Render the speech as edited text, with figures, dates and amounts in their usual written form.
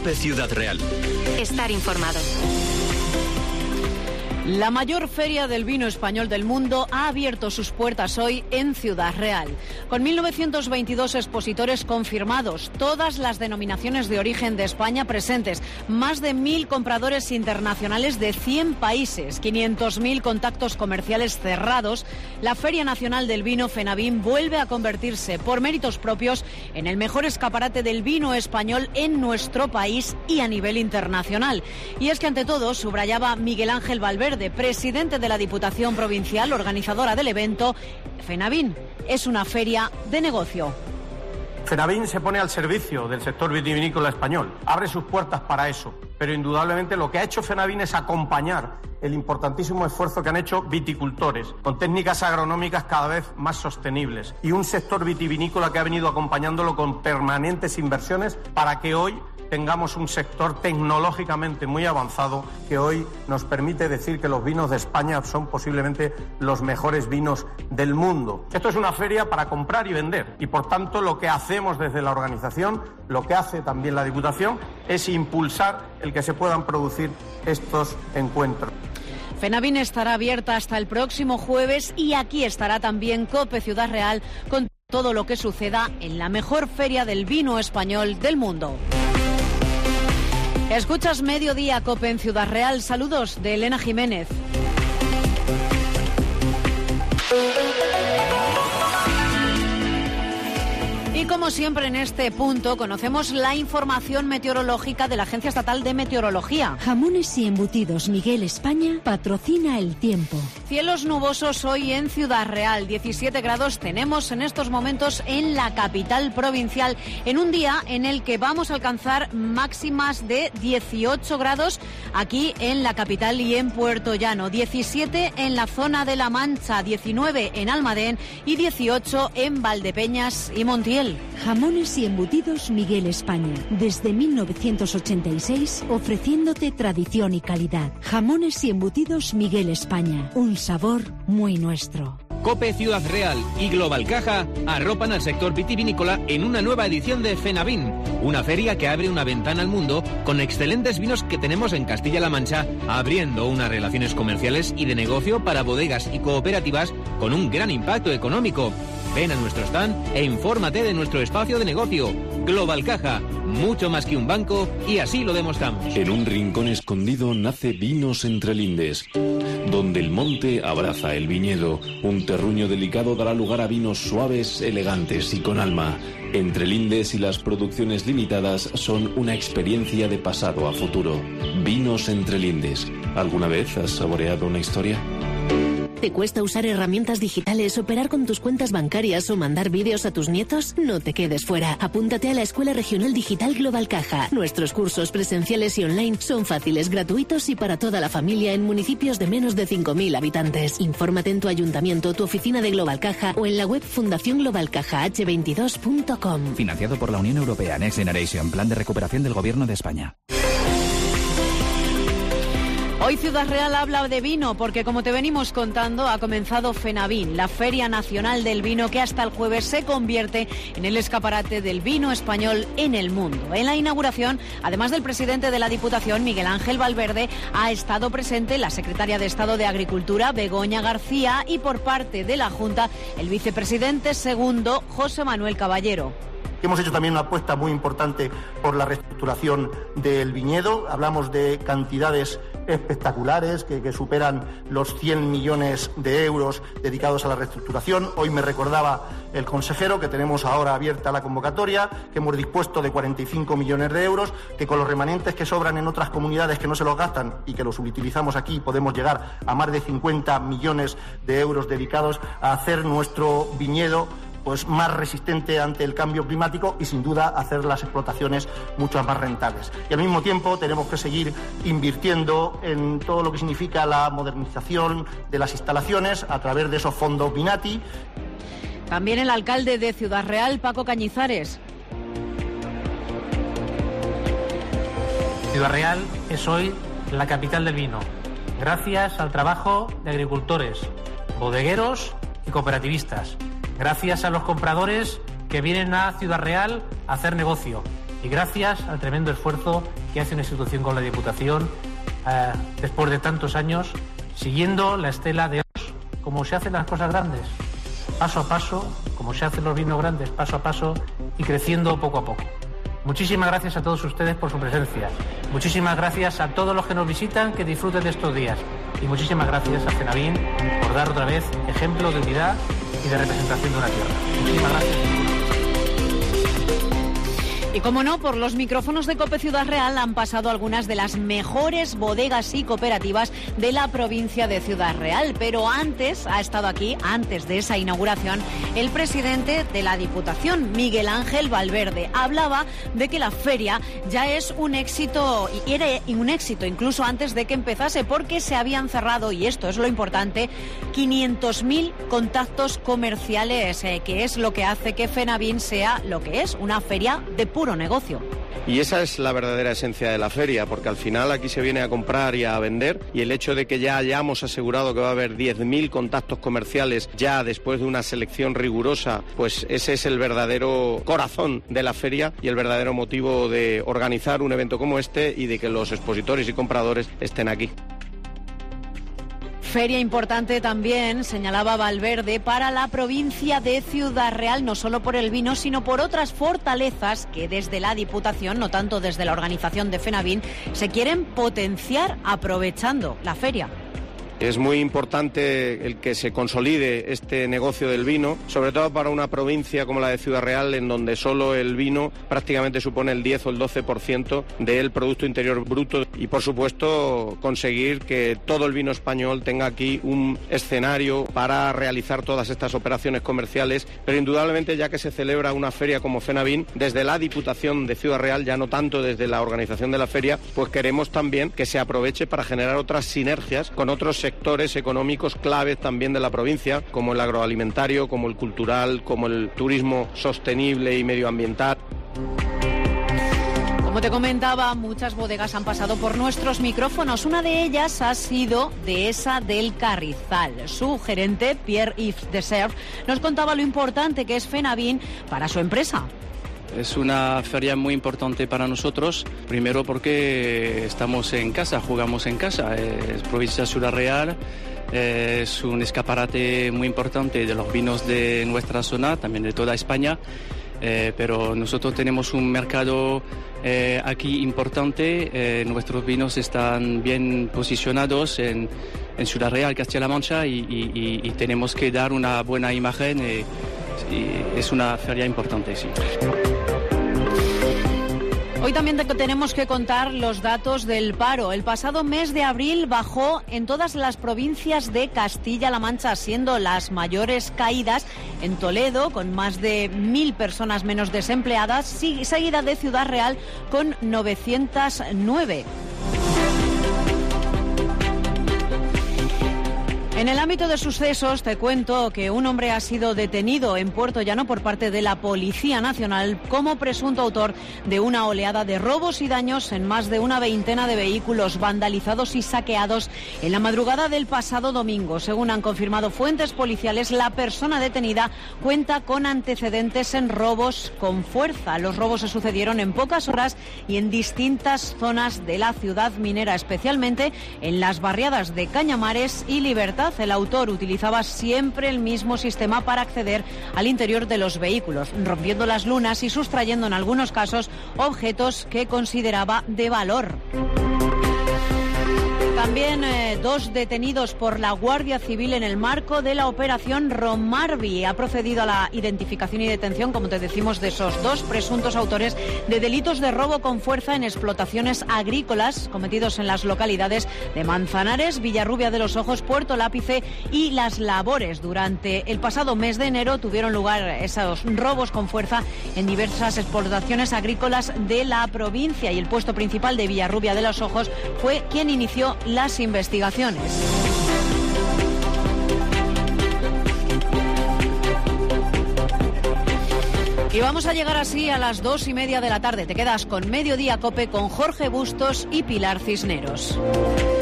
COPE Ciudad Real. Estar informado. La mayor feria del vino español del mundo ha abierto sus puertas hoy en Ciudad Real. Con 1.922 expositores confirmados, todas las denominaciones de origen de España presentes, más de 1.000 compradores internacionales de 100 países, 500.000 contactos comerciales cerrados, la Feria Nacional del Vino FENAVIN vuelve a convertirse, por méritos propios, en el mejor escaparate del vino español en nuestro país y a nivel internacional. Y es que ante todo, subrayaba Miguel Ángel Valverde, presidente de la Diputación Provincial, organizadora del evento, FENAVIN es una feria de negocio. FENAVIN se pone al servicio del sector vitivinícola español, abre sus puertas para eso, pero indudablemente lo que ha hecho FENAVIN es acompañar el importantísimo esfuerzo que han hecho viticultores, con técnicas agronómicas cada vez más sostenibles, y un sector vitivinícola que ha venido acompañándolo con permanentes inversiones para que hoy tengamos un sector tecnológicamente muy avanzado que hoy nos permite decir que los vinos de España son posiblemente los mejores vinos del mundo. Esto es una feria para comprar y vender y, por tanto, lo que hacemos desde la organización, lo que hace también la Diputación, es impulsar el que se puedan producir estos encuentros. FENAVIN estará abierta hasta el próximo jueves y aquí estará también COPE Ciudad Real con todo lo que suceda en la mejor feria del vino español del mundo. Escuchas Mediodía COPE en Ciudad Real. Saludos de Elena Jiménez. Y como siempre en este punto conocemos la información meteorológica de la Agencia Estatal de Meteorología. Jamones y embutidos Miguel España patrocina el tiempo. Cielos nubosos hoy en Ciudad Real, 17 grados tenemos en estos momentos en la capital provincial, en un día en el que vamos a alcanzar máximas de 18 grados aquí en la capital y en Puerto Llano, 17 en la zona de La Mancha, 19 en Almadén y 18 en Valdepeñas y Montiel. Jamones y embutidos Miguel España, desde 1986 ofreciéndote tradición y calidad. Jamones y embutidos Miguel España, un sabor muy nuestro. COPE Ciudad Real y Global Caja arropan al sector vitivinícola en una nueva edición de FENAVIN, una feria que abre una ventana al mundo con excelentes vinos que tenemos en Castilla-La Mancha, abriendo unas relaciones comerciales y de negocio para bodegas y cooperativas con un gran impacto económico. Ven a nuestro stand e infórmate de nuestro espacio de negocio. Global Caja, mucho más que un banco, y así lo demostramos. En un rincón escondido nace Vinos Entre Lindes, donde el monte abraza el viñedo. Un terruño delicado dará lugar a vinos suaves, elegantes y con alma. Entre Lindes y las producciones limitadas son una experiencia de pasado a futuro. Vinos Entre Lindes. ¿Alguna vez has saboreado una historia? ¿Te cuesta usar herramientas digitales, operar con tus cuentas bancarias o mandar vídeos a tus nietos? No te quedes fuera. Apúntate a la Escuela Regional Digital Global Caja. Nuestros cursos presenciales y online son fáciles, gratuitos y para toda la familia en municipios de menos de 5.000 habitantes. Infórmate en tu ayuntamiento, tu oficina de Global Caja o en la web fundacionglobalcajah22.com. Financiado por la Unión Europea, Next Generation, Plan de Recuperación del Gobierno de España. Hoy Ciudad Real habla de vino porque, como te venimos contando, ha comenzado FENAVIN, la Feria Nacional del Vino, que hasta el jueves se convierte en el escaparate del vino español en el mundo. En la inauguración, además del presidente de la Diputación, Miguel Ángel Valverde, ha estado presente la secretaria de Estado de Agricultura, Begoña García, y por parte de la Junta, el vicepresidente segundo, José Manuel Caballero. Hemos hecho también una apuesta muy importante por la reestructuración del viñedo. Hablamos de cantidades espectaculares que superan los 100 millones de euros dedicados a la reestructuración. Hoy me recordaba el consejero que tenemos ahora abierta la convocatoria, que hemos dispuesto de 45 millones de euros, que con los remanentes que sobran en otras comunidades que no se los gastan y que los utilizamos aquí podemos llegar a más de 50 millones de euros dedicados a hacer nuestro viñedo pues más resistente ante el cambio climático y sin duda hacer las explotaciones mucho más rentables. Y al mismo tiempo tenemos que seguir invirtiendo en todo lo que significa la modernización de las instalaciones a través de esos fondos Vinati. También el alcalde de Ciudad Real, Paco Cañizares. Ciudad Real es hoy la capital del vino, gracias al trabajo de agricultores, bodegueros y cooperativistas. Gracias a los compradores que vienen a Ciudad Real a hacer negocio. Y gracias al tremendo esfuerzo que hace una institución como la Diputación, después de tantos años, siguiendo la estela de otros, como se hacen las cosas grandes, paso a paso, como se hacen los vinos grandes, paso a paso y creciendo poco a poco. Muchísimas gracias a todos ustedes por su presencia. Muchísimas gracias a todos los que nos visitan, que disfruten de estos días. Y muchísimas gracias a Fenavín por dar otra vez ejemplo de unidad y de representación de una tierra. Muchísimas gracias. Y como no, por los micrófonos de COPE Ciudad Real han pasado algunas de las mejores bodegas y cooperativas de la provincia de Ciudad Real. Pero antes, ha estado aquí, antes de esa inauguración, el presidente de la Diputación, Miguel Ángel Valverde. Hablaba de que la feria ya es un éxito, y era un éxito incluso antes de que empezase, porque se habían cerrado, y esto es lo importante, 500.000 contactos comerciales, que es lo que hace que Fenavín sea lo que es, una feria de puro negocio. Y esa es la verdadera esencia de la feria, porque al final aquí se viene a comprar y a vender, y el hecho de que ya hayamos asegurado que va a haber 10.000 contactos comerciales ya después de una selección rigurosa, pues ese es el verdadero corazón de la feria y el verdadero motivo de organizar un evento como este y de que los expositores y compradores estén aquí. Feria importante también, señalaba Valverde, para la provincia de Ciudad Real, no solo por el vino, sino por otras fortalezas que desde la Diputación, no tanto desde la organización de Fenavín, se quieren potenciar aprovechando la feria. Es muy importante el que se consolide este negocio del vino, sobre todo para una provincia como la de Ciudad Real, en donde solo el vino prácticamente supone el 10 o el 12% del Producto Interior Bruto, y por supuesto conseguir que todo el vino español tenga aquí un escenario para realizar todas estas operaciones comerciales. Pero indudablemente, ya que se celebra una feria como Fenavín, desde la Diputación de Ciudad Real, ya no tanto desde la organización de la feria, pues queremos también que se aproveche para generar otras sinergias con otros sectores económicos claves también de la provincia, como el agroalimentario, como el cultural, como el turismo sostenible y medioambiental. Como te comentaba, muchas bodegas han pasado por nuestros micrófonos. Una de ellas ha sido Dehesa del Carrizal. Su gerente, Pierre-Yves Desert, nos contaba lo importante que es Fenavín para su empresa. Es una feria muy importante para nosotros, primero porque estamos en casa, jugamos en casa, es provincia de Ciudad Real, es un escaparate muy importante de los vinos de nuestra zona, también de toda España, pero nosotros tenemos un mercado aquí importante, nuestros vinos están bien posicionados en Ciudad Real, Castilla-La Mancha, y tenemos que dar una buena imagen, y es una feria importante, sí. Hoy también tenemos que contar los datos del paro. El pasado mes de abril bajó en todas las provincias de Castilla-La Mancha, siendo las mayores caídas en Toledo, con más de 1.000 personas menos desempleadas, seguida de Ciudad Real con 909. En el ámbito de sucesos, te cuento que un hombre ha sido detenido en Puerto Llano por parte de la Policía Nacional como presunto autor de una oleada de robos y daños en más de una veintena de vehículos vandalizados y saqueados en la madrugada del pasado domingo. Según han confirmado fuentes policiales, la persona detenida cuenta con antecedentes en robos con fuerza. Los robos se sucedieron en pocas horas y en distintas zonas de la ciudad minera, especialmente en las barriadas de Cañamares y Libertad. El autor utilizaba siempre el mismo sistema para acceder al interior de los vehículos, rompiendo las lunas y sustrayendo en algunos casos objetos que consideraba de valor. También dos detenidos por la Guardia Civil en el marco de la operación Romarvi. Ha procedido a la identificación y detención, como te decimos, de esos dos presuntos autores de delitos de robo con fuerza en explotaciones agrícolas cometidos en las localidades de Manzanares, Villarrubia de los Ojos, Puerto Lápice y Las Labores. Durante el pasado mes de enero tuvieron lugar esos robos con fuerza en diversas explotaciones agrícolas de la provincia, y el puesto principal de Villarrubia de los Ojos fue quien inició las investigaciones. Y vamos a llegar así a las 2:30 de la tarde. Te quedas con Mediodía Cope con Jorge Bustos y Pilar Cisneros.